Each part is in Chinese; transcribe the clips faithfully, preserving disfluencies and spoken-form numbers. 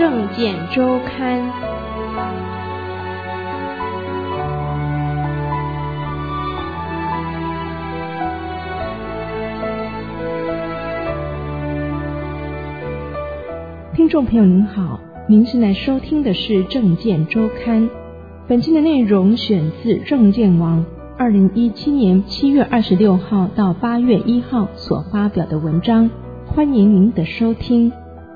政见周刊。听众朋友您好，您现在收听的是政见周刊。本期的内容选自政见网二零一七年七月二十六号到八月一号所发表的文章，欢迎您的收听。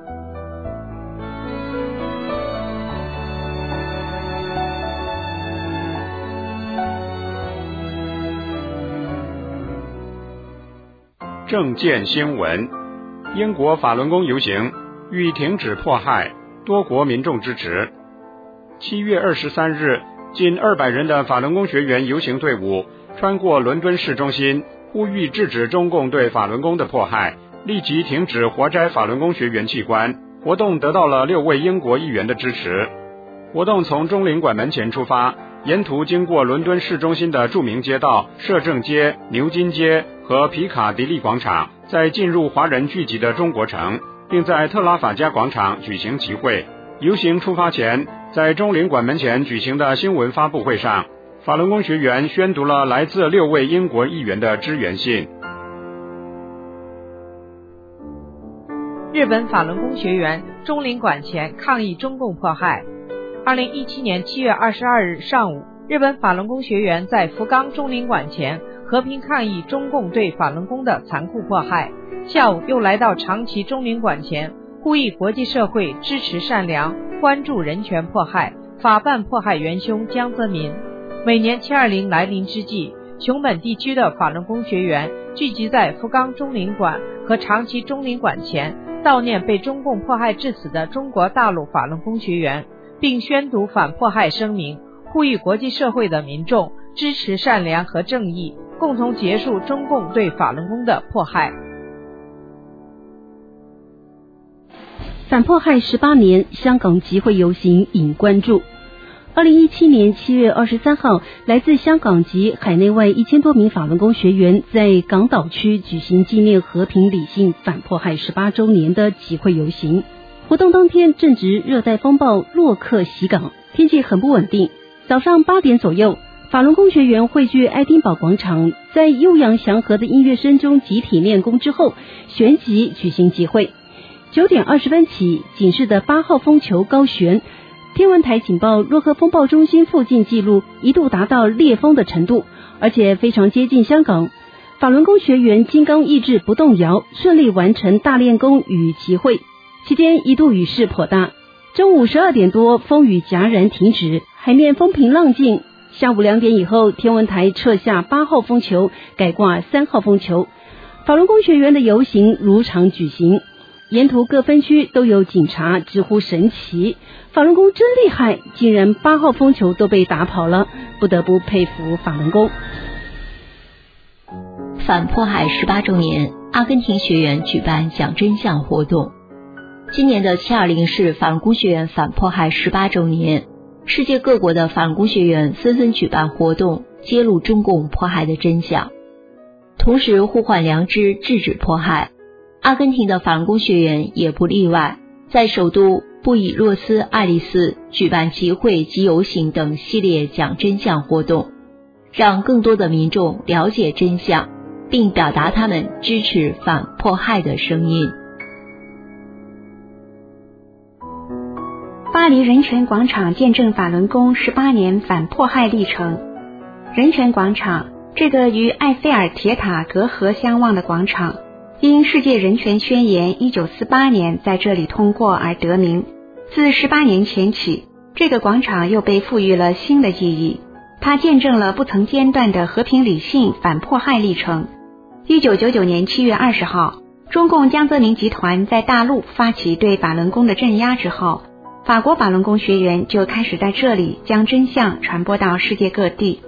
政见新闻：英国法轮功游行欲停止迫害，多国民众支持。七月二十三日，近二百人的法轮功学员游行队伍穿过伦敦市中心，呼吁制止中共对法轮功的迫害，立即停止活摘法轮功学员器官。活动得到了六位英国议员的支持。活动从中领馆门前出发，沿途经过伦敦市中心的著名街道摄政街、牛津街和皮卡迪利广场，再进入华人聚集的中国城，并在特拉法加广场举行集会。游行出发前，在中领馆门前举行的新闻发布会上，法轮功学员宣读了来自六位英国议员的支援信。 日本法轮功学员中领馆前抗议中共迫害。二零一七年七月二十二日上午，日本法轮功学员在福冈中领馆前和平抗议中共对法轮功的残酷迫害。下午又来到长崎中领馆前，呼吁国际社会支持善良，关注人权迫害，法办迫害元凶江泽民。每年七二零来临之际，熊本地区的法轮功学员聚集在福冈中领馆和长崎中领馆前，悼念被中共迫害致死的中国大陆法轮功学员，并宣读反迫害声明，呼吁国际社会的民众支持善良和正义，共同结束中共对法轮功的迫害。 反迫害十八年，香港集会游行引关注。二零一七年七月二十三号，来自香港及海内外一千多名法轮功学员在港岛区举行纪念和平理性反迫害十八周年的集会游行。活动当天正值热带风暴洛克袭港，天气很不稳定。早上八点左右，法轮功学员汇聚爱丁堡广场，在悠扬祥和的音乐声中集体练功之后，旋即举行集会。九点二十分起，警示的八号风球高悬，天文台警报洛克风暴中心附近记录一度达到烈风的程度，而且非常接近香港。法轮功学员金刚意志不动摇，顺利完成大练功与集会。期间一度雨势颇大，中午十二点多风雨戛然停止，海面风平浪静。下午两点以后，天文台撤下八号风球，改挂三号风球。法轮功学员的游行如常举行，沿途各分区都有警察直呼神奇，法轮功真厉害，竟然八号风球都被打跑了，不得不佩服法轮功。 反迫害十八周年，阿根廷学员举办讲真相活动。今年的七二零是法轮功学员反迫害十八周年，世界各国的法轮功学员纷纷举办活动，揭露中共迫害的真相，同时呼唤良知，制止迫害。阿根廷的法轮功学员也不例外，在首都布宜诺斯艾利斯举办集会及游行等系列讲真相活动，让更多的民众了解真相，并表达他们支持反迫害的声音。 巴黎人权广场见证法轮功十八年反迫害历程。人权广场，这个与埃菲尔铁塔隔河相望的广场，因世界人权宣言一九四八年在这里通过而得名。自十八年前起，这个广场又被赋予了新的意义，它见证了不曾间断的和平理性反迫害历程。一九九九年七月二十号，中共江泽民集团在大陆发起对法轮功的镇压之后，法国法轮功学员就开始在这里将真相传播到世界各地。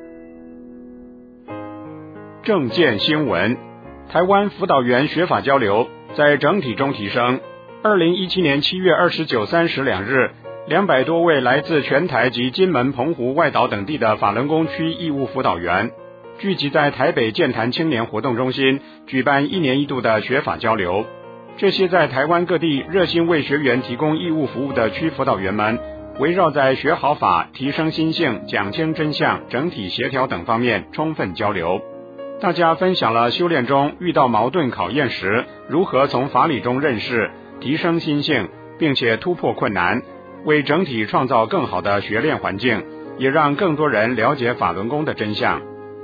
政见新闻：台湾辅导员学法交流在整体中提升。二零一七年七月二十九、三十两日，两百多位来自全台及金门、澎湖、外岛等地的法轮功区义务辅导员，聚集在台北健谈青年活动中心，举办一年一度的学法交流。 这些在台湾各地热心为学员提供义务服务的区辅导员们，围绕在学好法、提升心性、讲清真相、整体协调等方面充分交流。大家分享了修炼中遇到矛盾考验时，如何从法理中认识、提升心性，并且突破困难，为整体创造更好的学练环境，也让更多人了解法轮功的真相。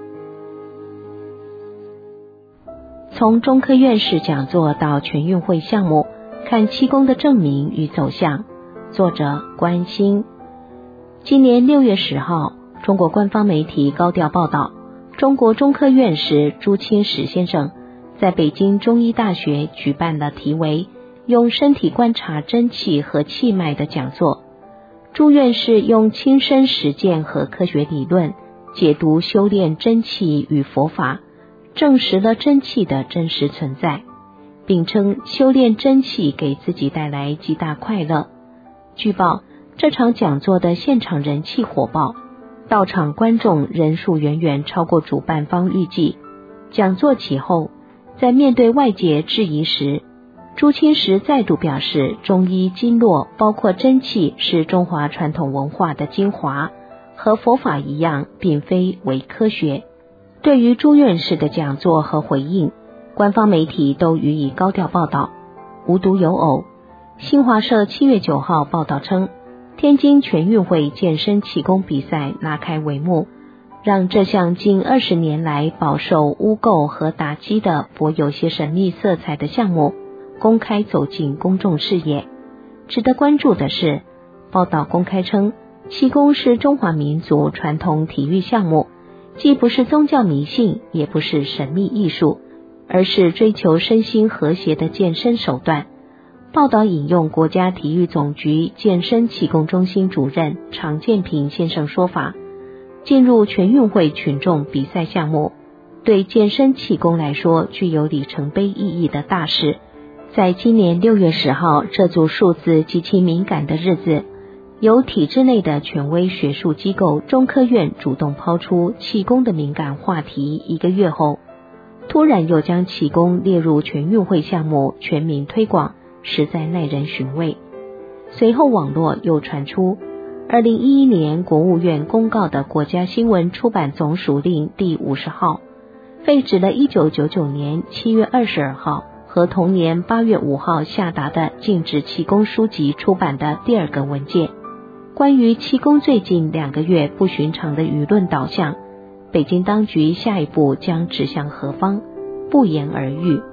从中科院士讲座到全运会项目，看气功的证明与走向。作者关心。今年六月十号，中国官方媒体高调报道，中国中科院士朱清时先生在北京中医大学举办了题为“用身体观察真气和气脉”的讲座。朱院士用亲身实践和科学理论解读修炼真气与佛法，证实了真气的真实存在，并称修炼真气给自己带来极大快乐。据报，这场讲座的现场人气火爆，到场观众人数远远超过主办方预计。讲座起后，在面对外界质疑时，朱清时再度表示，中医经络包括真气是中华传统文化的精华，和佛法一样，并非伪科学。对于朱院士的讲座和回应，官方媒体都予以高调报道。无独有偶，新华社七月九号报道称，天津全运会健身气功比赛拉开帷幕，让这项近二十年来饱受污垢和打击的颇有些神秘色彩的项目公开走进公众视野。值得关注的是，报道公开称，气功是中华民族传统体育项目，既不是宗教迷信，也不是神秘艺术，而是追求身心和谐的健身手段。报道引用国家体育总局健身气功中心主任常建平先生说法，进入全运会群众比赛项目，对健身气功来说具有里程碑意义的大事。在今年六月十号这组数字极其敏感的日子，由体制内的权威学术机构中科院主动抛出气功的敏感话题一个月后，突然又将气功列入全运会项目全民推广，实在耐人寻味。随后网络又传出二零一一年国务院公告的国家新闻出版总署令第五十号，废止了一九九九年七月二十二号和同年八月五号下达的禁止气功书籍出版的第二个文件。关于气功最近两个月不寻常的舆论导向，北京当局下一步将指向何方，不言而喻。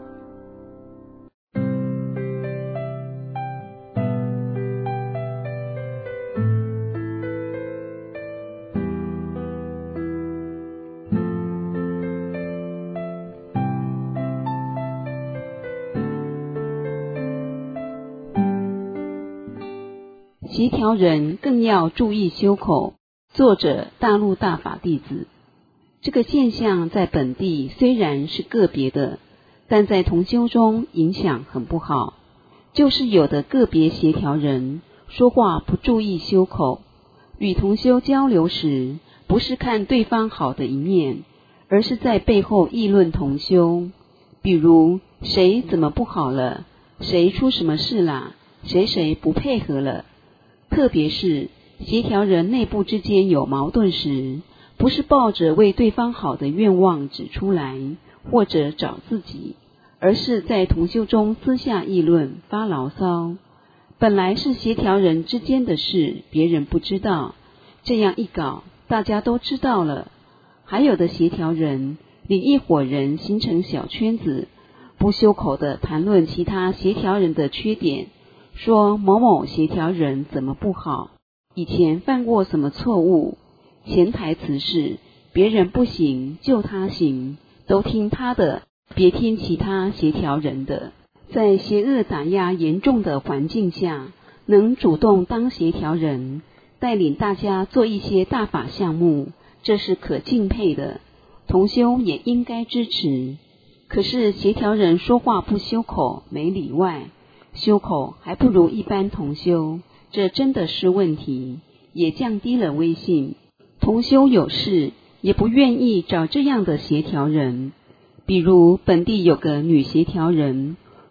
协调人更要注意修口。作者大陆大法弟子。这个现象在本地虽然是个别的，但在同修中影响很不好。就是有的个别协调人说话不注意修口，与同修交流时，不是看对方好的一面，而是在背后议论同修。比如谁怎么不好了，谁出什么事啦，谁谁不配合了。特别是协调人内部之间有矛盾时，不是抱着为对方好的愿望指出来，或者找自己，而是在同修中私下议论发牢骚。本来是协调人之间的事，别人不知道，这样一搞大家都知道了。还有的协调人领一伙人形成小圈子，不修口的谈论其他协调人的缺点，说某某协调人怎么不好，以前犯过什么错误，潜台词是别人不行就他行，都听他的，别听其他协调人的。在邪恶打压严重的环境下，能主动当协调人，带领大家做一些大法项目，这是可敬佩的，同修也应该支持。可是协调人说话不修口，没里外，修口还不如一般同修，这真的是问题，也降低了威信。同修有事也不愿意找这样的协调人。比如本地有个女协调人，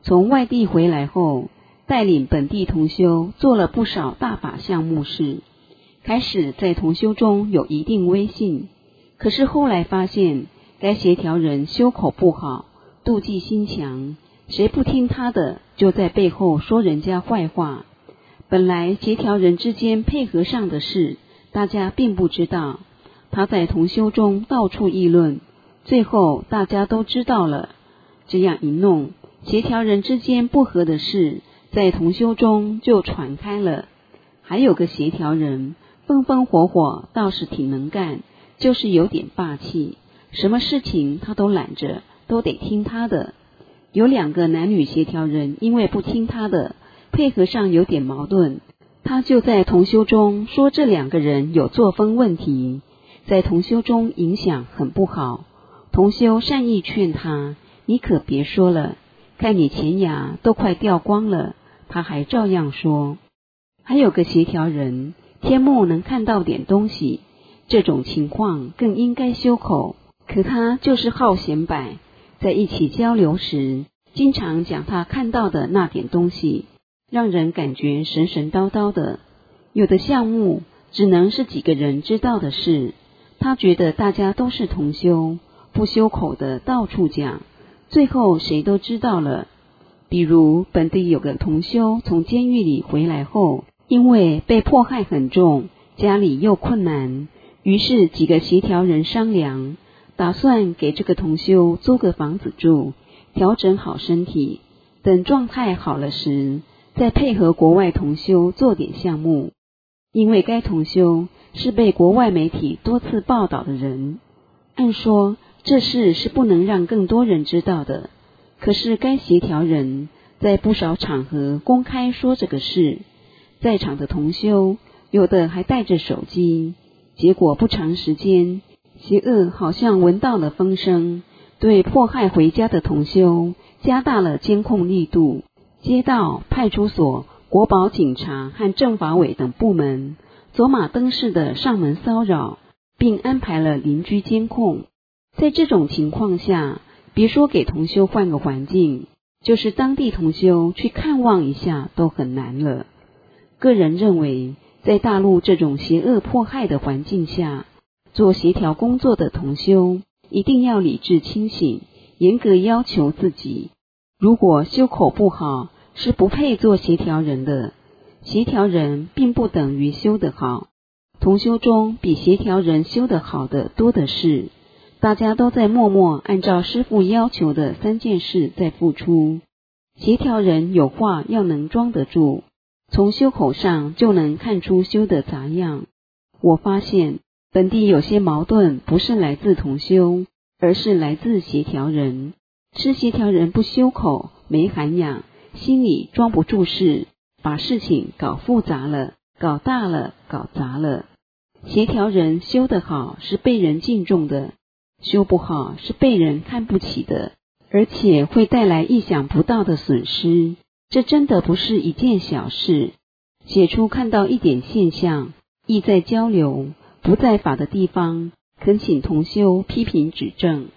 从外地回来后，带领本地同修做了不少大法项目事，开始在同修中有一定威信。可是后来发现，该协调人修口不好，妒忌心强，谁不听他的，就在背后说人家坏话。本来协调人之间配合上的事，大家并不知道，他在同修中到处议论，最后大家都知道了。这样一弄，协调人之间不和的事，在同修中就传开了。还有个协调人，风风火火，倒是挺能干，就是有点霸气，什么事情他都揽着，都得听他的。有两个男女协调人因为不听他的，配合上有点矛盾，他就在同修中说这两个人有作风问题，在同修中影响很不好。同修善意劝他，你可别说了，看你前牙都快掉光了，他还照样说。还有个协调人，天目能看到点东西，这种情况更应该修口，可他就是好显摆，在一起交流时，经常讲他看到的那点东西，让人感觉神神叨叨的。有的项目只能是几个人知道的事，他觉得大家都是同修，不修口的到处讲，最后谁都知道了。比如本地有个同修从监狱里回来后，因为被迫害很重，家里又困难，于是几个协调人商量，打算给这个同修租个房子住，调整好身体，等状态好了时，再配合国外同修做点项目。因为该同修是被国外媒体多次报道的人，按说这事是不能让更多人知道的，可是该协调人在不少场合公开说这个事，在场的同修有的还带着手机，结果不长时间，邪恶好像闻到了风声，对迫害回家的同修加大了监控力度，街道、派出所、国保警察和政法委等部门走马灯似的上门骚扰，并安排了邻居监控。在这种情况下，别说给同修换个环境，就是当地同修去看望一下都很难了。个人认为，在大陆这种邪恶迫害的环境下，做协调工作的同修一定要理智清醒，严格要求自己。如果修口不好，是不配做协调人的。协调人并不等于修得好，同修中比协调人修得好的多的是，大家都在默默按照师父要求的三件事在付出。协调人有话要能装得住，从修口上就能看出修的杂样。我发现本地有些矛盾不是来自同修，而是来自协调人。是协调人不修口，没涵养，心里装不住事，把事情搞复杂了，搞大了，搞砸了。协调人修得好是被人敬重的，修不好是被人看不起的，而且会带来意想不到的损失。这真的不是一件小事。写出看到一点现象，意在交流，不在法的地方，恳请同修批评指正。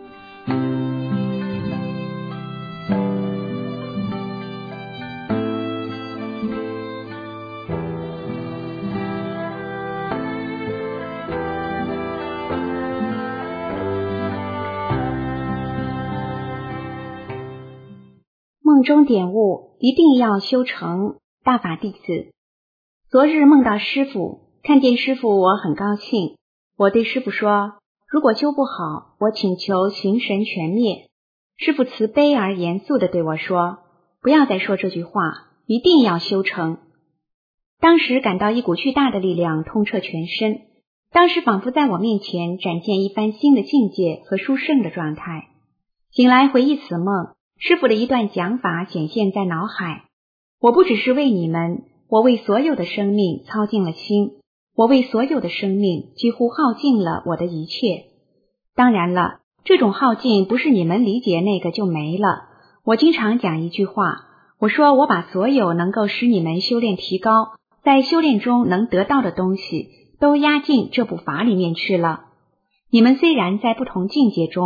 梦中点悟，一定要修成。大法弟子，昨日梦到师父，看见师父我很高兴。我对师父说，如果修不好，我请求形神全灭。师父慈悲而严肃地对我说，不要再说这句话，一定要修成。当时感到一股巨大的力量通彻全身，当时仿佛在我面前展现一番新的境界和殊胜的状态。醒来回忆此梦，师父的一段讲法显现在脑海。我不只是为你们，我为所有的生命操尽了心，我为所有的生命几乎耗尽了我的一切。当然了，这种耗尽不是你们理解那个就没了。我经常讲一句话，我说我把所有能够使你们修炼提高，在修炼中能得到的东西，都压进这部法里面去了。你们虽然在不同境界中，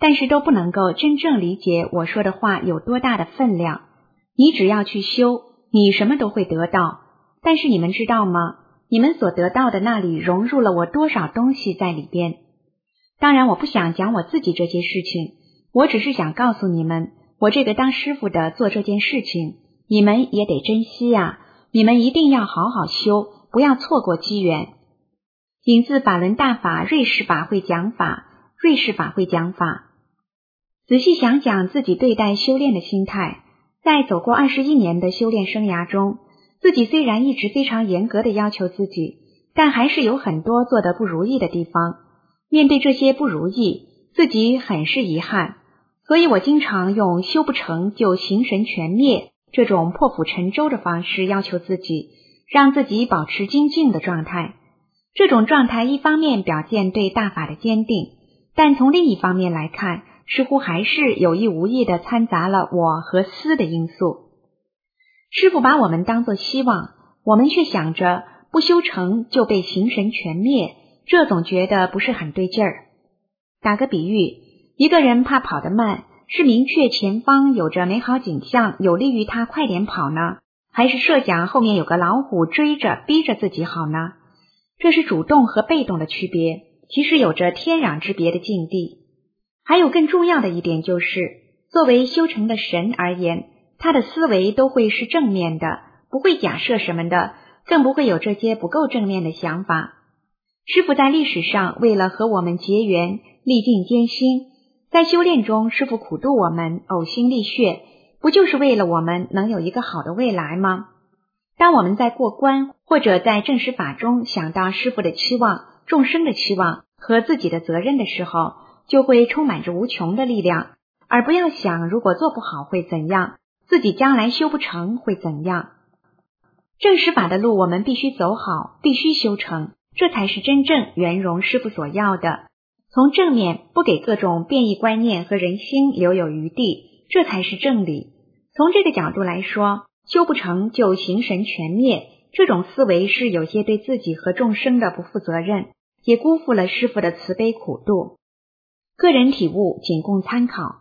但是都不能够真正理解我说的话有多大的分量。你只要去修，你什么都会得到。但是你们知道吗？你们所得到的那里融入了我多少东西在里边。当然我不想讲我自己这些事情，我只是想告诉你们，我这个当师傅的做这件事情，你们也得珍惜呀、啊，你们一定要好好修，不要错过机缘。引自法轮大法瑞士法会讲法，瑞士法会讲法。仔细想想自己对待修炼的心态，在走过二十一年的修炼生涯中，自己虽然一直非常严格的要求自己，但还是有很多做得不如意的地方。面对这些不如意，自己很是遗憾，所以我经常用修不成就形神全灭这种破釜沉舟的方式要求自己，让自己保持精进的状态。这种状态一方面表现对大法的坚定，但从另一方面来看，似乎还是有意无意地掺杂了我和私的因素。师父把我们当作希望，我们却想着不修成就被形神全灭，这总觉得不是很对劲儿。打个比喻，一个人怕跑得慢，是明确前方有着美好景象，有利于他快点跑呢，还是设想后面有个老虎追着逼着自己好呢？这是主动和被动的区别，其实有着天壤之别的境地。还有更重要的一点就是，作为修成的神而言，他的思维都会是正面的，不会假设什么的，更不会有这些不够正面的想法。师父在历史上为了和我们结缘，历尽艰辛，在修炼中师父苦度我们，呕心沥血，不就是为了我们能有一个好的未来吗？当我们在过关或者在正实法中想到师父的期望、众生的期望和自己的责任的时候，就会充满着无穷的力量，而不要想如果做不好会怎样，自己将来修不成会怎样。正实法的路我们必须走好，必须修成，这才是真正圆融师父所要的。从正面不给各种变异观念和人心留有余地，这才是正理。从这个角度来说，修不成就形神全灭，这种思维是有些对自己和众生的不负责任，也辜负了师父的慈悲苦度。个人体悟仅供参考。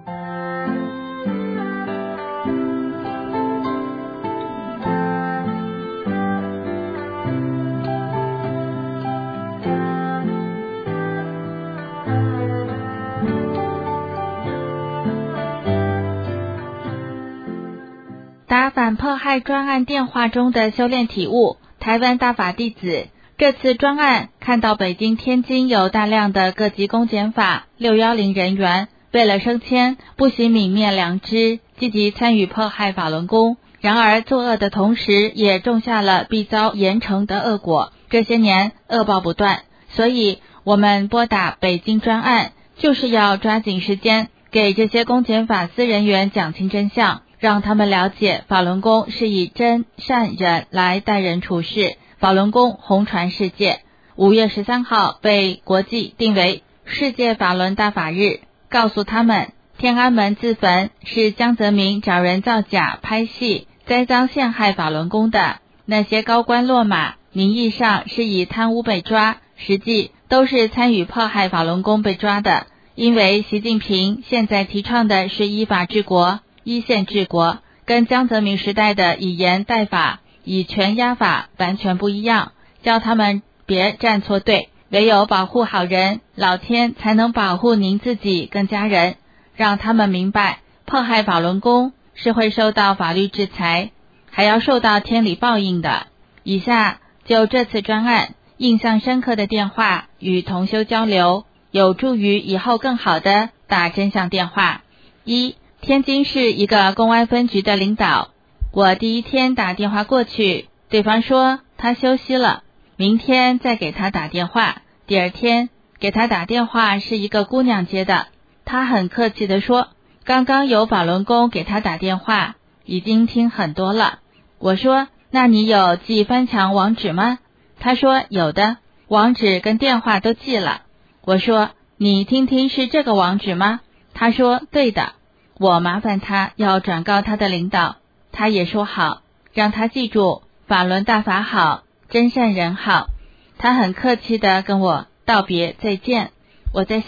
打反迫害专案电话中的修炼体悟，台湾大法弟子。这次专案看到北京、天津有大量的各级公检法六一零人员，为了升迁，不惜泯灭良知，积极参与迫害法轮功。然而作恶的同时，也种下了必遭严惩的恶果。这些年恶报不断，所以我们拨打北京专案，就是要抓紧时间给这些公检法司人员讲清真相，让他们了解法轮功是以真善忍来待人处事，法轮功红传世界。五月十三号被国际定为世界法轮大法日，告诉他们天安门自焚是江泽民找人造假拍戏栽赃陷害法轮功的，那些高官落马名义上是以贪污被抓，实际都是参与迫害法轮功被抓的。因为习近平现在提倡的是依法治国、依宪治国，跟江泽民时代的以严代法、以权压法完全不一样，叫他们别站错队，唯有保护好人，老天才能保护您自己跟家人，让他们明白迫害法轮功是会受到法律制裁，还要受到天理报应的。以下就这次专案印象深刻的电话与同修交流，有助于以后更好的打真相电话。一、天津市一个公安分局的领导，我第一天打电话过去，对方说他休息了，明天再给他打电话。第二天给他打电话是一个姑娘接的，她很客气地说，刚刚有法轮功给他打电话，已经听很多了。我说，那你有记翻墙网址吗？他说有的，网址跟电话都记了。我说，你听听是这个网址吗？他说对的。我麻烦他要转告他的领导，他也说好，让他记住法轮大法好，真善人好。他很客气地跟我道别再见。我在想，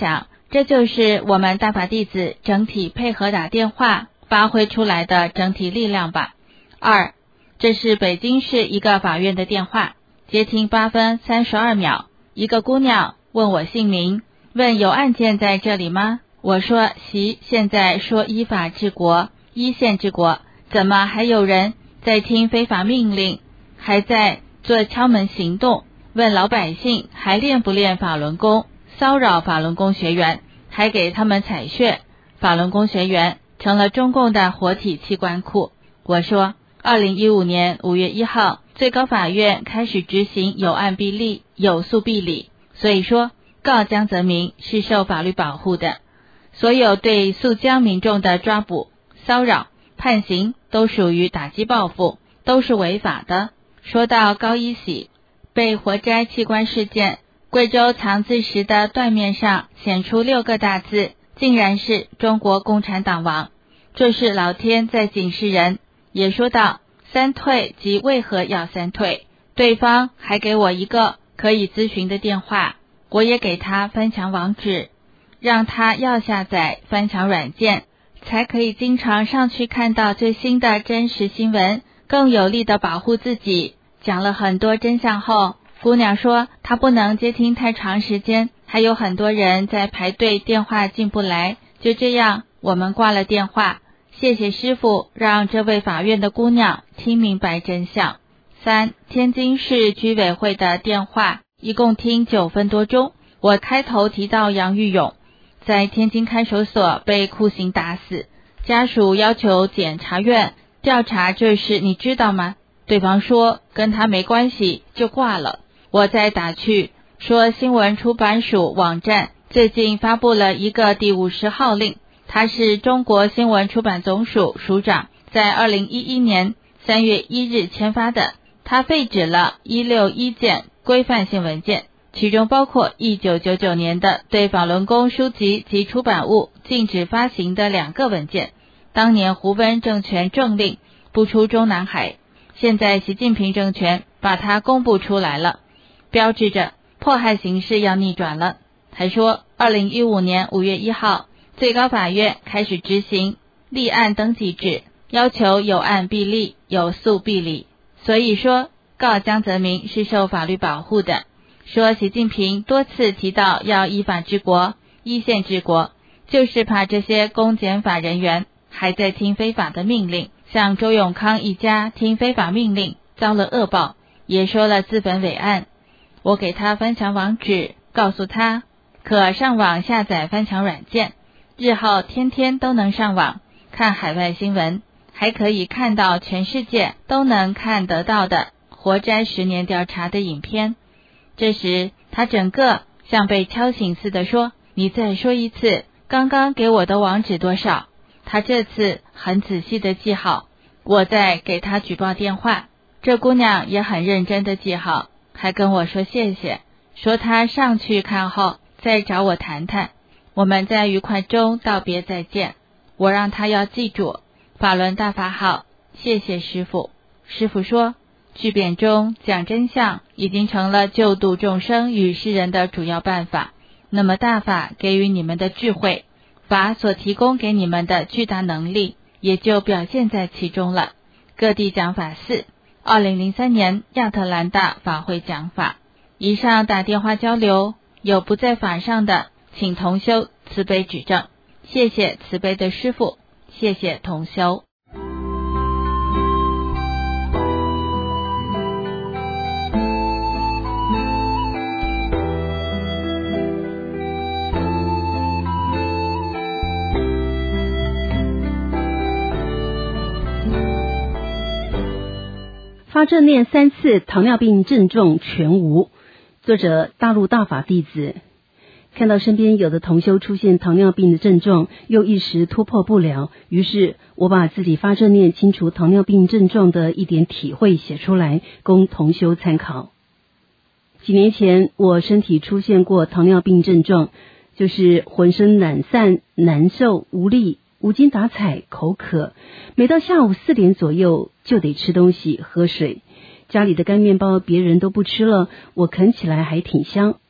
这就是我们大法弟子整体配合打电话发挥出来的整体力量吧。二，这是北京市一个法院的电话，接听八分三十二秒，一个姑娘问我姓名，问有案件在这里吗？我说习现在说依法治国，依宪治国，怎么还有人在听非法命令，还在做敲门行动，问老百姓还练不练法轮功，骚扰法轮功学员，还给他们采血，法轮功学员成了中共的活体器官库。我说二零一五年五月一号最高法院开始执行有案必立，有诉必理，所以说告江泽民是受法律保护的，所有对诉江民众的抓捕、骚扰、判刑都属于打击报复，都是违法的。说到高一喜被活摘器官事件，贵州藏字石的缎面上显出六个大字，竟然是中国共产党亡，这是老天在警示人。也说到三退即为何要三退，对方还给我一个可以咨询的电话，我也给他翻墙网址，让他要下载翻墙软件，才可以经常上去看到最新的真实新闻，更有力的保护自己。讲了很多真相后，姑娘说她不能接听太长时间，还有很多人在排队，电话进不来。就这样我们挂了电话，谢谢师父让这位法院的姑娘听明白真相。三，天津市居委会的电话一共听九分多钟。我开头提到杨玉勇在天津看守所被酷刑打死，家属要求检察院调查这事，你知道吗？对方说跟他没关系，就挂了。我再打去说新闻出版署网站最近发布了一个第五十号令，他是中国新闻出版总署署长在二零一一年三月一日签发的，他废止了一百六十一件规范性文件，其中包括一九九九年的对法轮功书籍及出版物禁止发行的两个文件。当年胡温政权政令不出中南海，现在习近平政权把它公布出来了，标志着迫害形势要逆转了。还说二零一五年五月一号最高法院开始执行立案登记制，要求有案必立，有诉必理，所以说告江泽民是受法律保护的。说习近平多次提到要依法治国，依宪治国，就是怕这些公检法人员还在听非法的命令，像周永康一家听非法命令遭了恶报，也说了自焚伟案。我给他翻墙网址，告诉他可上网下载翻墙软件，日后天天都能上网看海外新闻，还可以看到全世界都能看得到的活摘十年调查的影片。这时他整个像被敲醒似的说，你再说一次刚刚给我的网址多少。他这次很仔细的记好，我再给他举报电话。这姑娘也很认真的记好，还跟我说谢谢，说她上去看后再找我谈谈，我们在愉快中道别再见。我让她要记住法轮大法好，谢谢师父。师父说巨变中讲真相已经成了救度众生与世人的主要办法，那么大法给予你们的智慧，法所提供给你们的巨大能力也就表现在其中了。各地讲法四，二零零三年亚特兰大法会讲法。以上打电话交流，有不在法上的，请同修慈悲指正。谢谢慈悲的师父，谢谢同修。 发正念三次，糖尿病症状全无。作者大陆大法弟子，看到身边有的同修出现糖尿病的症状，又一时突破不了，于是我把自己发正念清除糖尿病症状的一点体会写出来，供同修参考。几年前我身体出现过糖尿病症状，就是浑身懒散、难受、无力、无精打采、口渴，每到下午四点左右就得吃东西喝水，家里的干面包别人都不吃了，我啃起来还挺香。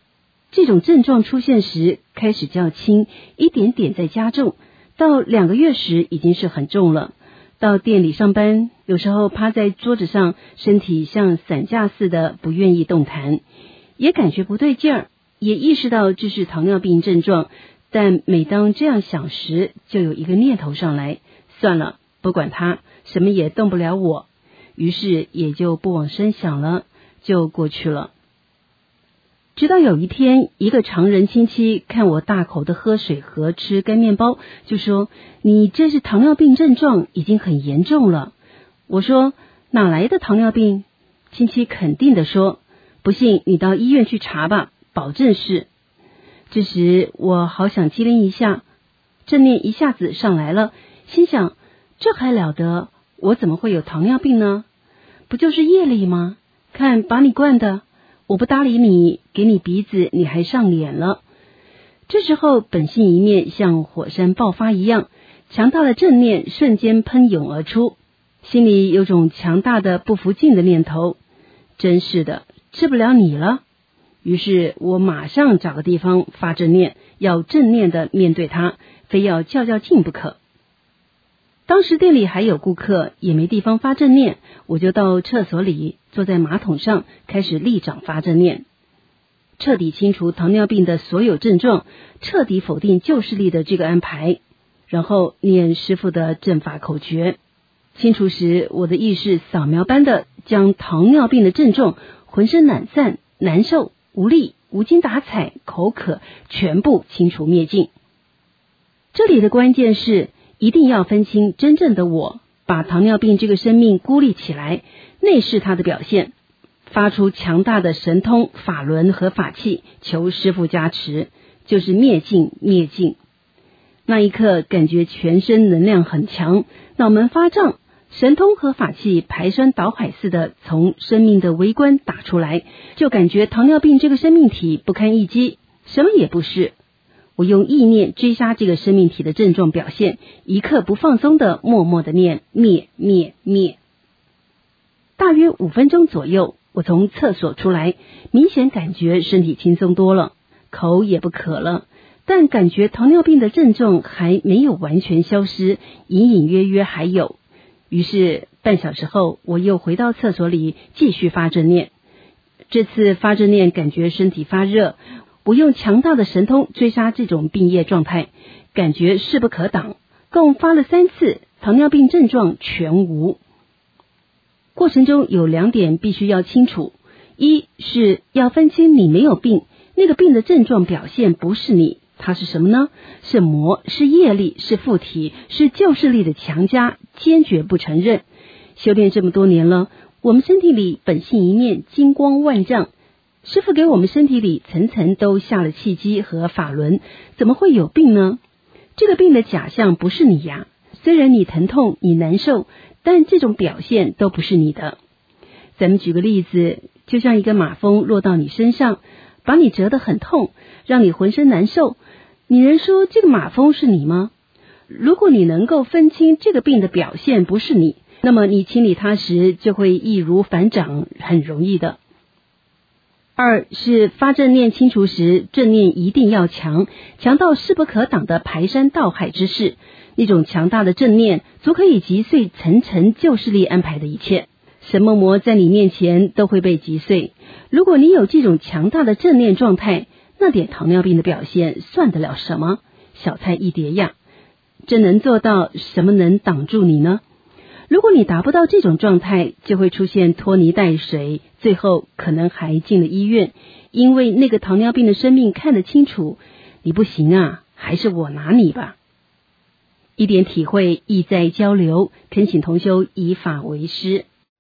这种症状出现时开始较轻，一点点在加重，到两个月时已经是很重了。到店里上班，有时候趴在桌子上，身体像散架似的不愿意动弹，也感觉不对劲儿，也意识到这是糖尿病症状，但每当这样想时，就有一个念头上来，算了，不管它，什么也动不了我，于是也就不往深想了，就过去了。直到有一天，一个常人亲戚看我大口的喝水和吃干面包，就说：“你这是糖尿病症状，已经很严重了。”我说：“哪来的糖尿病？”亲戚肯定地说：“不信你到医院去查吧，保证是。”这时我好想机灵一下，正念一下子上来了，心想：这还了得？我怎么会有糖尿病呢？不就是业力吗？看把你惯的！我不搭理你，给你鼻子，你还上脸了。这时候本性一面像火山爆发一样，强大的正念瞬间喷涌而出，心里有种强大的不服劲的念头，真是的，治不了你了。于是我马上找个地方发正念，要正念的面对它，非要较较劲不可。当时店里还有顾客，也没地方发正念，我就到厕所里，坐在马桶上，开始立掌发正念，彻底清除糖尿病的所有症状，彻底否定旧势力的这个安排，然后念师父的正法口诀。清除时，我的意识扫描般的将糖尿病的症状，浑身懒散、难受、无力、无精打采、口渴，全部清除灭尽。这里的关键是一定要分清真正的我，把糖尿病这个生命孤立起来，内视它的表现，发出强大的神通、法轮和法器，求师父加持，就是灭尽灭尽。那一刻感觉全身能量很强，脑门发胀，神通和法器排山倒海似的从生命的围观打出来，就感觉糖尿病这个生命体不堪一击，什么也不是。我用意念追杀这个生命体的症状表现，一刻不放松的默默的念灭灭灭。大约五分钟左右，我从厕所出来，明显感觉身体轻松多了，口也不渴了，但感觉糖尿病的症状还没有完全消失，隐隐约约还有。于是半小时后，我又回到厕所里继续发正念。这次发正念感觉身体发热，我用强大的神通追杀这种病业状态，感觉势不可挡，共发了三次，糖尿病症状全无。过程中有两点必须要清楚，一是要分清你没有病，那个病的症状表现不是你，它是什么呢？是魔，是业力，是附体，是旧势力的强加，坚决不承认。修炼这么多年了，我们身体里本性一面，金光万丈，师父给我们身体里层层都下了契机和法轮，怎么会有病呢？这个病的假象不是你呀，虽然你疼痛，你难受，但这种表现都不是你的。咱们举个例子，就像一个马蜂落到你身上，把你折得很痛，让你浑身难受，你能说这个马蜂是你吗？如果你能够分清这个病的表现不是你，那么你清理它时就会易如反掌，很容易的。二是发正念清除时，正念一定要强，强到势不可挡的排山倒海之势，那种强大的正念足可以击碎层层旧势力安排的一切，什么魔在你面前都会被击碎。如果你有这种强大的正念状态，那点糖尿病的表现算得了什么？小菜一碟呀！真能做到，什么能挡住你呢？如果你达不到这种状态，就会出现拖泥带水，最后可能还进了医院，因为那个糖尿病的生命看得清楚，你不行啊，还是我拿你吧。一点体会，意在交流，恳请同修以法为师。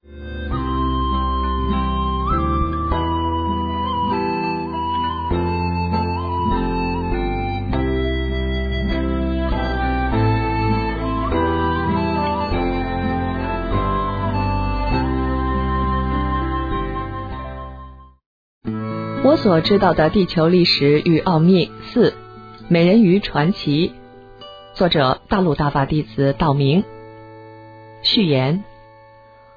我所知道的地球历史与奥秘四，美人鱼传奇，作者大陆大法弟子道明。序言：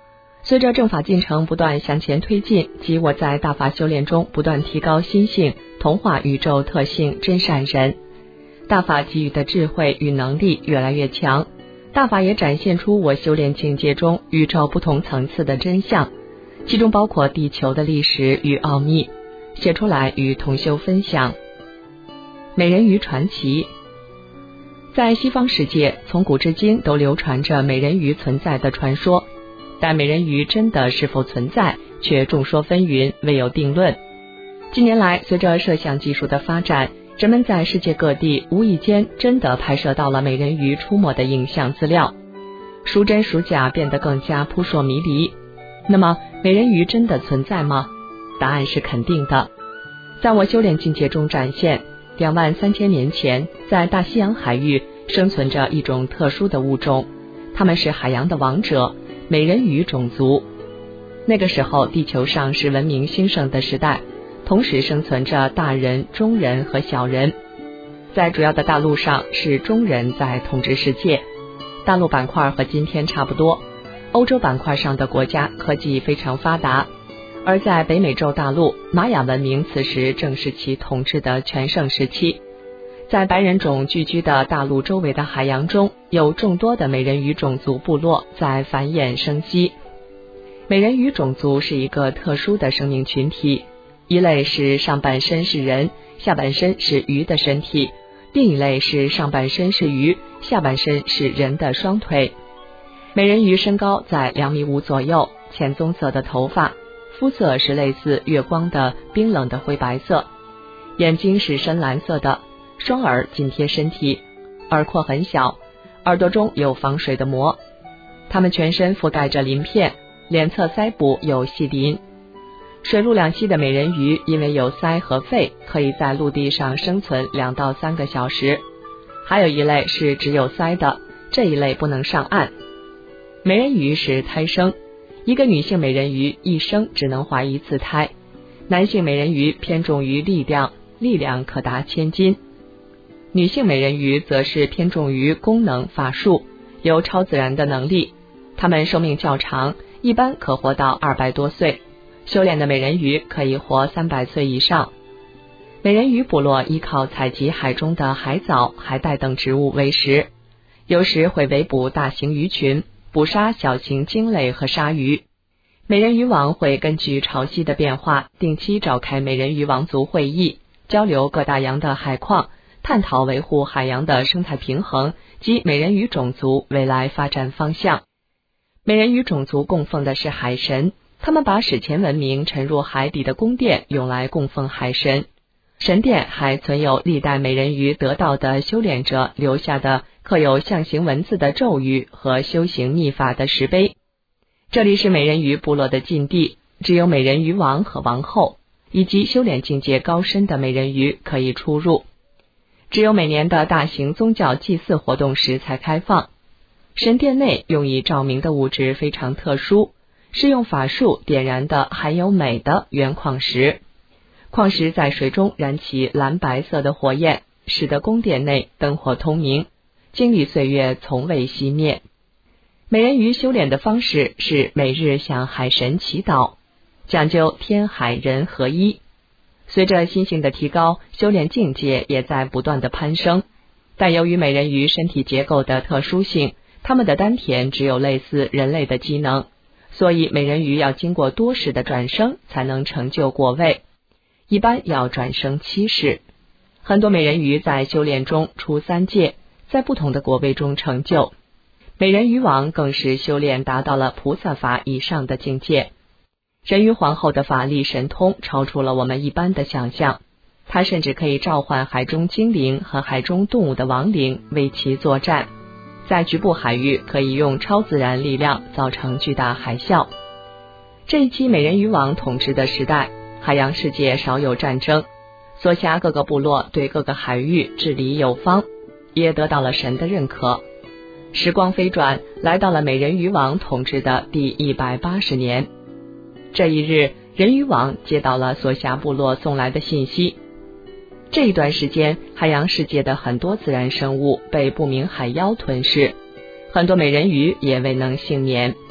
随着正法进程不断向前推进，及我在大法修炼中不断提高心性，同化宇宙特性真善人，大法给予的智慧与能力越来越强，大法也展现出我修炼境界中宇宙不同层次的真相，其中包括地球的历史与奥秘，写出来与同修分享。美人鱼传奇。在西方世界，从古至今都流传着美人鱼存在的传说，但美人鱼真的是否存在，却众说纷纭，未有定论。近年来，随着摄像技术的发展，人们在世界各地无意间真的拍摄到了美人鱼出没的影像资料，孰真孰假变得更加扑朔迷离。那么，美人鱼真的存在吗？答案是肯定的。在我修炼境界中展现，两万三千年前，在大西洋海域生存着一种特殊的物种，它们是海洋的王者，美人鱼种族。那个时候，地球上是文明兴盛的时代，同时生存着大人、中人和小人。在主要的大陆上，是中人在统治世界，大陆板块和今天差不多。欧洲板块上的国家科技非常发达，而在北美洲大陆，玛雅文明此时正是其统治的全盛时期。在白人种聚居的大陆周围的海洋中，有众多的美人鱼种族部落在繁衍生息。美人鱼种族是一个特殊的生命群体，一类是上半身是人，下半身是鱼的身体，另一类是上半身是鱼，下半身是人的双腿。美人鱼身高在两米五左右，浅棕色的头发，肤色是类似月光的冰冷的灰白色，眼睛是深蓝色的，双耳紧贴身体，耳廓很小，耳朵中有防水的膜。它们全身覆盖着鳞片，脸侧腮部有细鳞。水陆两栖的美人鱼因为有鳃和肺，可以在陆地上生存两到三个小时。还有一类是只有鳃的，这一类不能上岸。美人鱼是胎生，一个女性美人鱼一生只能怀一次胎，男性美人鱼偏重于力量，力量可达千斤。女性美人鱼则是偏重于功能法术，有超自然的能力，她们寿命较长，一般可活到二百多岁，修炼的美人鱼可以活三百岁以上。美人鱼部落依靠采集海中的海藻、海带等植物为食，有时会围捕大型鱼群，捕杀小型鲸类和鲨鱼。美人鱼王会根据潮汐的变化，定期召开美人鱼王族会议，交流各大洋的海况，探讨维护海洋的生态平衡及美人鱼种族未来发展方向。美人鱼种族供奉的是海神，他们把史前文明沉入海底的宫殿用来供奉海神。神殿还存有历代美人鱼得道的修炼者留下的刻有象形文字的咒语和修行秘法的石碑。这里是美人鱼部落的禁地，只有美人鱼王和王后以及修炼境界高深的美人鱼可以出入，只有每年的大型宗教祭祀活动时才开放。神殿内用以照明的物质非常特殊，是用法术点燃的含有镁的原矿石，矿石在水中燃起蓝白色的火焰，使得宫殿内灯火通明，经历岁月从未熄灭。美人鱼修炼的方式是每日向海神祈祷，讲究天海人合一。随着心性的提高，修炼境界也在不断的攀升，但由于美人鱼身体结构的特殊性，它们的丹田只有类似人类的机能，所以美人鱼要经过多世的转生才能成就果位，一般要转生七世。很多美人鱼在修炼中出三界，在不同的果位中成就。美人鱼王更是修炼达到了菩萨法以上的境界。人鱼皇后的法力神通超出了我们一般的想象，她甚至可以召唤海中精灵和海中动物的亡灵为其作战，在局部海域可以用超自然力量造成巨大海啸。这一期美人鱼王统治的时代，海洋世界少有战争，所辖各个部落对各个海域治理有方，也得到了神的认可。时光飞转，来到了美人鱼王统治的第一百八十年。这一日，人鱼王接到了所辖部落送来的信息。这一段时间，海洋世界的很多自然生物被不明海妖吞噬，很多美人鱼也未能幸免。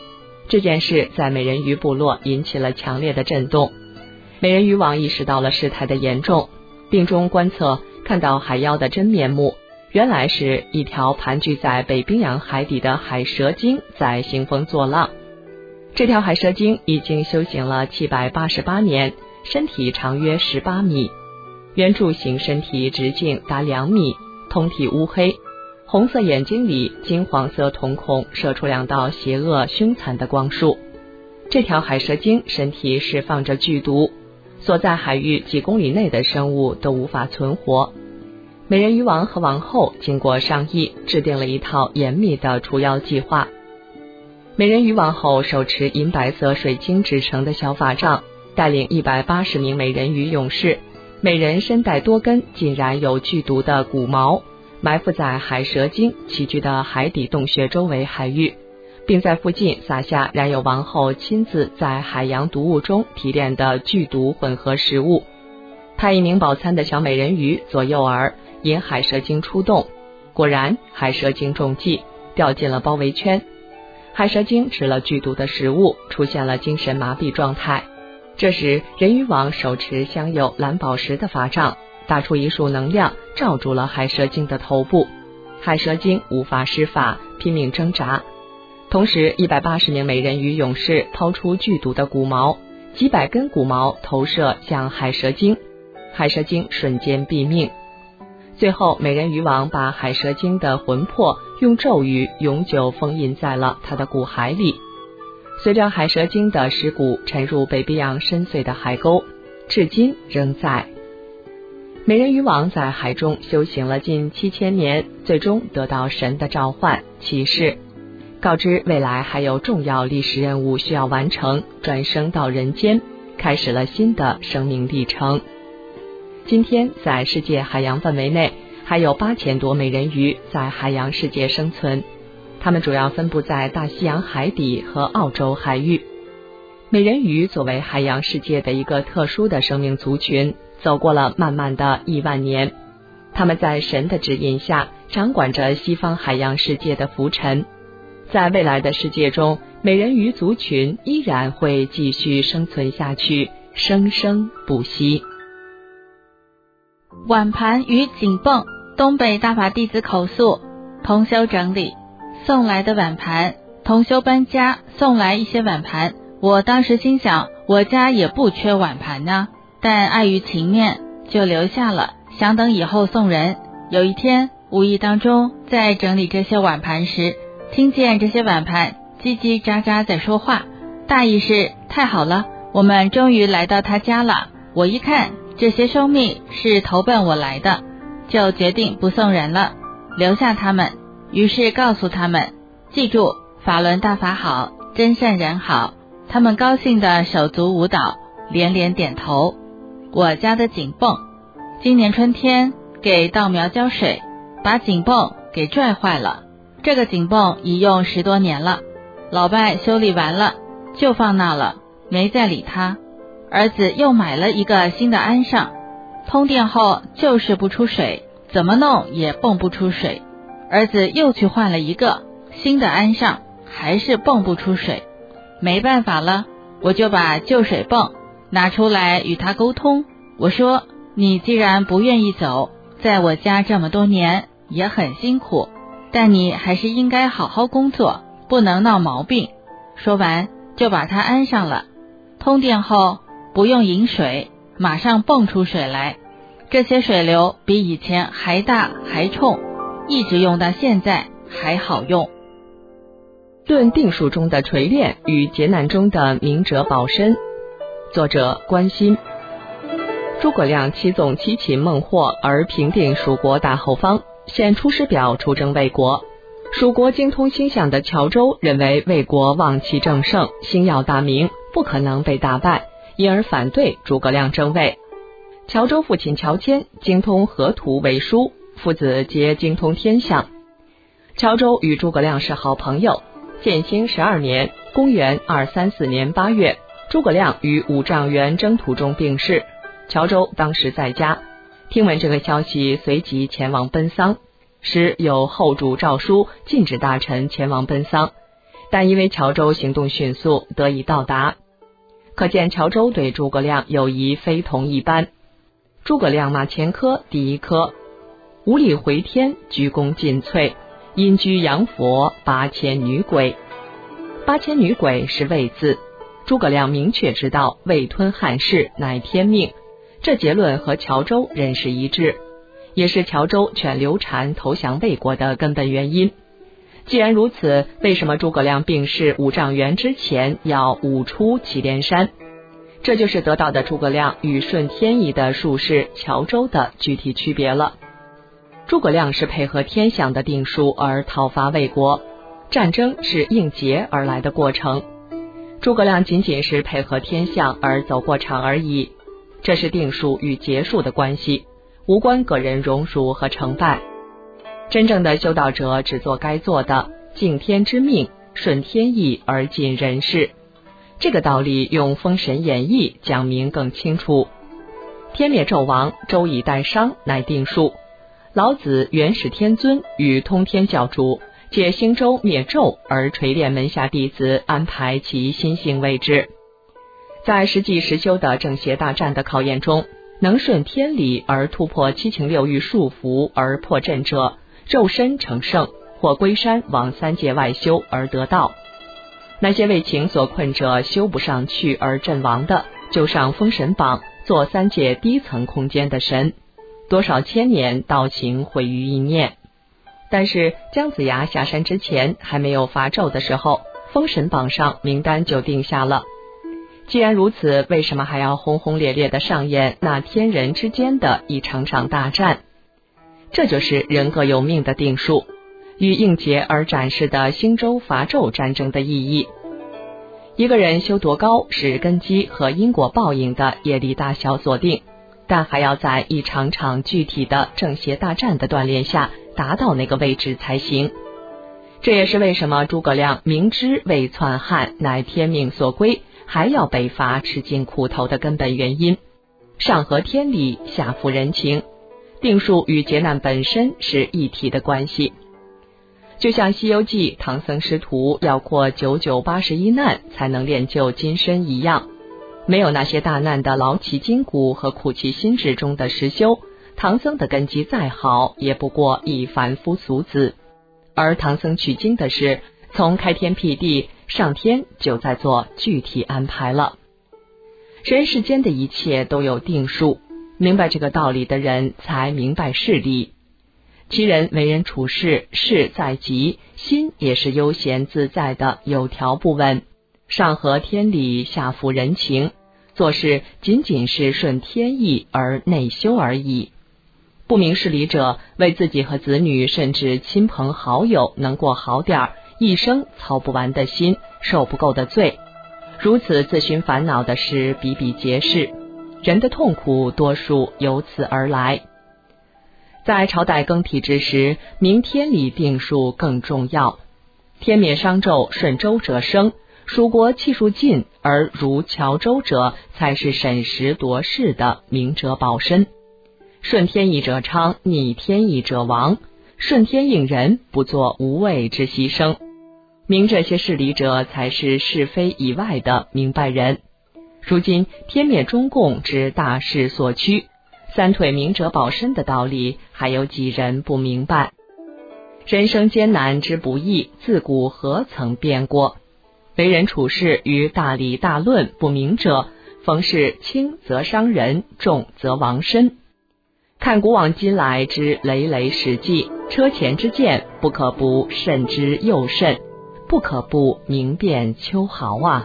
这件事在美人鱼部落引起了强烈的震动。美人鱼王意识到了事态的严重，病中观测看到海妖的真面目，原来是一条盘踞在北冰洋海底的海蛇精在兴风作浪。这条海蛇精已经修行了七百八十八年，身体长约十八米，圆柱形身体直径达两米，通体乌黑，红色眼睛里金黄色瞳孔射出两道邪恶凶残的光束。这条海蛇精身体释放着剧毒，所在海域几公里内的生物都无法存活。美人鱼王和王后经过商议，制定了一套严密的除妖计划。美人鱼王后手持银白色水晶制成的小法杖，带领一百八十名美人鱼勇士，每人身带多根浸染有剧毒的骨毛，埋伏在海蛇精栖居的海底洞穴周围海域，并在附近撒下染有王后亲自在海洋毒物中提炼的剧毒混合食物，派一名饱餐的小美人鱼做诱饵，引海蛇精出动。果然，海蛇精中计，掉进了包围圈。海蛇精吃了剧毒的食物，出现了精神麻痹状态。这时，人鱼王手持镶有蓝宝石的法杖，打出一束能量，罩住了海蛇精的头部。海蛇精无法施法，拼命挣扎。同时，一百八十名美人鱼勇士抛出剧毒的骨毛，几百根骨毛投射向海蛇精，海蛇精瞬间毙命。最后，美人鱼王把海蛇精的魂魄用咒语永久封印在了他的骨骸里。随着海蛇精的尸骨沉入北冰洋深邃的海沟，至今仍在。美人鱼王在海中修行了近七千年，最终得到神的召唤启示，告知未来还有重要历史任务需要完成，转生到人间，开始了新的生命历程。今天在世界海洋范围内，还有八千多美人鱼在海洋世界生存，它们主要分布在大西洋海底和澳洲海域。美人鱼作为海洋世界的一个特殊的生命族群，走过了漫漫的亿万年，它们在神的指引下，掌管着西方海洋世界的浮沉。在未来的世界中，美人鱼族群依然会继续生存下去，生生不息。 碗盘与井泵，东北大法弟子口述，同修整理送来的碗盘。同修搬家送来一些碗盘，我当时心想，我家也不缺碗盘呢，但碍于情面就留下了，想等以后送人。有一天无意当中在整理这些碗盘时，听见这些碗盘叽叽喳喳在说话，大意是太好了，我们终于来到他家了。我一看这些生命是投奔我来的，就决定不送人了，留下他们。于是告诉他们，记住法轮大法好，真善人好。他们高兴的手足舞蹈，连连点头。我家的井泵，今年春天给稻苗浇水，把井泵给拽坏了。这个井泵已用十多年了，老伴修理完了就放那了，没再理它。儿子又买了一个新的安上，通电后就是不出水，怎么弄也泵不出水。儿子又去换了一个新的安上，还是泵不出水。没办法了，我就把旧水泵拿出来与他沟通。我说，你既然不愿意走，在我家这么多年也很辛苦，但你还是应该好好工作，不能闹毛病。说完就把它安上了，通电后不用引水，马上泵出水来。这些水流比以前还大还冲，一直用到现在还好用。 论定数中的锤炼与劫难中的明哲保身，作者关心。诸葛亮七纵七擒孟获而平定蜀国大后方，现出师表出征魏国。蜀国精通星象的乔州认为魏国旺气正盛，星耀大明，不可能被打败，因而反对诸葛亮争魏。乔州父亲乔迁精通河图纬书，父子皆精通天象。乔州与诸葛亮是好朋友。建兴十二年，公元二三四年八月，诸葛亮于五丈原征途中病逝，乔州当时在家，听闻这个消息，随即前往奔丧。时有后主诏书禁止大臣前往奔丧， 但因为乔州行动迅速，得以到达。可见乔州对诸葛亮友谊非同一般。诸葛亮马前科第一科，五里回天，鞠躬尽瘁，因居阳佛，八千女鬼。八千女鬼是魏字，诸葛亮明确知道魏吞汉室乃天命，这结论和乔州仍是一致，也是乔州劝刘禅投降魏国的根本原因。既然如此，为什么诸葛亮病逝五丈原之前要五出祁连山？这就是得到的诸葛亮与顺天意的术士乔州的具体区别了。诸葛亮是配合天象的定数而讨伐魏国，战争是应节而来的过程，诸葛亮仅仅是配合天象而走过场而已，这是定数与结束的关系，无关个人荣辱和成败。真正的修道者只做该做的，敬天之命，顺天意而尽人事。这个道理用《封神演义》讲明更清楚。天灭纣王，周以代商乃定数。老子元始天尊与通天教主借兴周灭纣而锤炼门下弟子，安排其心性位置。在实际实修的正邪大战的考验中，能顺天理而突破七情六欲束缚而破阵者，肉身成圣，或归山往三界外修而得道。那些为情所困者修不上去而阵亡的，就上封神榜做三界低层空间的神，多少千年道行毁于一念。但是姜子牙下山之前还没有伐纣的时候，封神榜上名单就定下了。既然如此，为什么还要轰轰烈烈地上演那天人之间的一场场大战？这就是人各有命的定数，与应节而展示的兴周伐纣战争的意义。一个人修多高是根基和因果报应的业力大小所定，但还要在一场场具体的正邪大战的锻炼下达到那个位置才行。这也是为什么诸葛亮明知魏篡汉乃天命所归，还要北伐吃尽苦头的根本原因。上合天理，下服人情，定数与劫难本身是一体的关系。就像《西游记》唐僧师徒要过九九八十一难才能练就金身一样，没有那些大难的劳其筋骨和苦其心志中的实修，唐僧的根基再好，也不过一凡夫俗子。而唐僧取经的事，从开天辟地，上天就在做具体安排了。人世间的一切都有定数，明白这个道理的人才明白事理。其人为人处事，事在即，心也是悠闲自在的，有条不紊，上合天理，下服人情，做事仅仅是顺天意而内修而已。不明事理者，为自己和子女甚至亲朋好友能过好点儿，一生操不完的心，受不够的罪。如此自寻烦恼的事比比皆是，人的痛苦多数由此而来。在朝代更替之时，明天理定数更重要。天灭商纣，顺周者生，蜀国气数尽，而如乔州者才是审时度势的明哲保身。顺天意者昌，逆天意者亡。顺天应人，不做无谓之牺牲。明这些事理者，才是是非以外的明白人。如今天灭中共之大势所趋，三退明哲保身的道理，还有几人不明白？人生艰难之不易，自古何曾变过？为人处事于大理大论不明者，逢事轻则伤人，重则亡身。看古往今来之累累史记，车前之鉴，不可不慎之又慎，不可不明辨秋毫啊！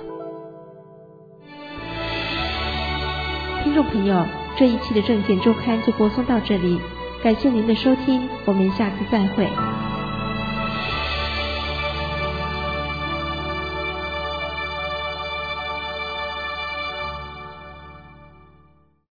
听众朋友，这一期的证件周刊就播送到这里，感谢您的收听，我们下次再会。